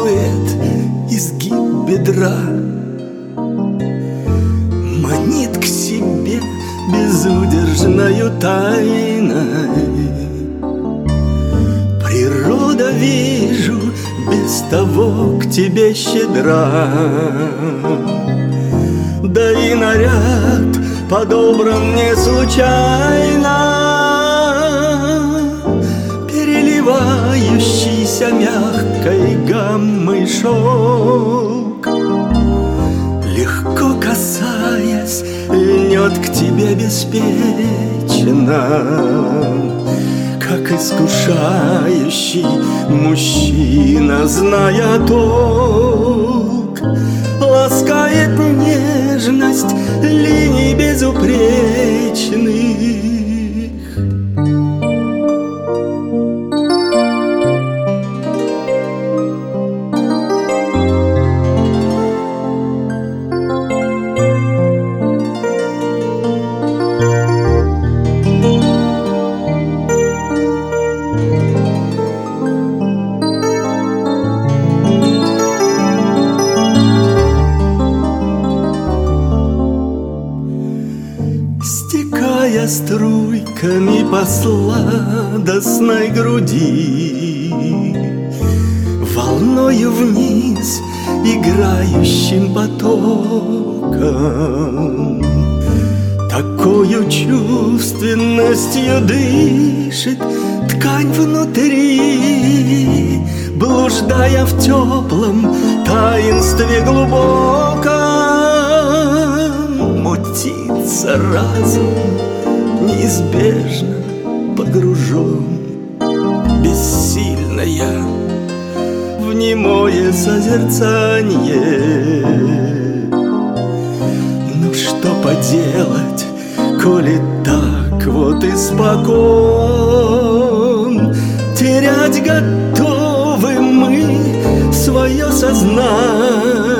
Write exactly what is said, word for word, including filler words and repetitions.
силуэт, изгиб бедра манит к себе безудержною тайной. Природа, вижу, без того к тебе щедра, да и наряд подобран не случайно. Переливающийся мягкой гаммой шелк, легко касаясь, льнет к тебе беспечно, как искушающий мужчина, зная толк, ласкает нежность линий безупречных. Стекая струйками по сладостной груди, волною вниз играющим потоком, такою чувственностью дышит ткань внутри, блуждая в теплом таинстве глубоком. Мутится разум, неизбежно погружен, бессильно я в немое созерцание. Ну что поделать, коли так вот испокон, терять готовы мы свое сознание.